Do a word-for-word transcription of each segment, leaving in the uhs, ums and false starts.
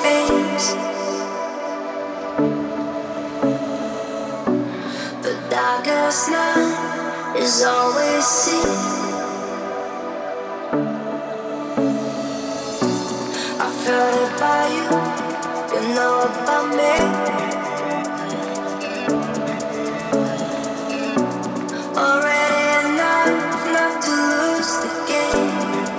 face. The darkest night is always seen. I've heard about you, you know about me. Already enough not to lose the game.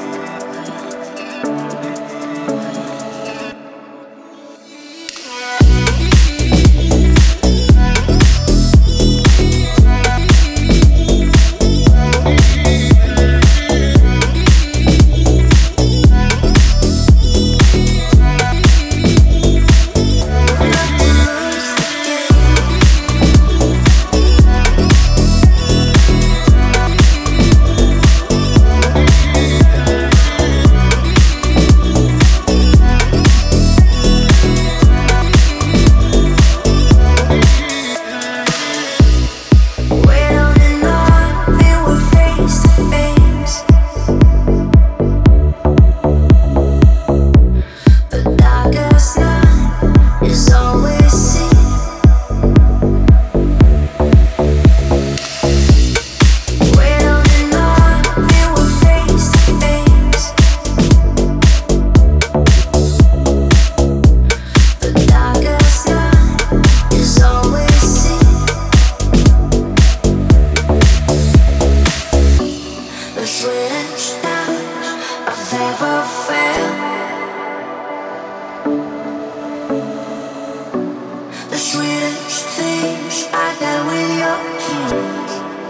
The sweetest things I got with your kiss.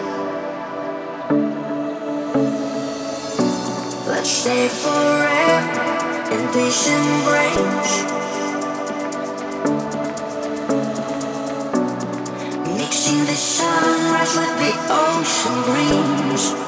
Let's stay forever in this embrace, mixing the sunrise with the ocean breeze.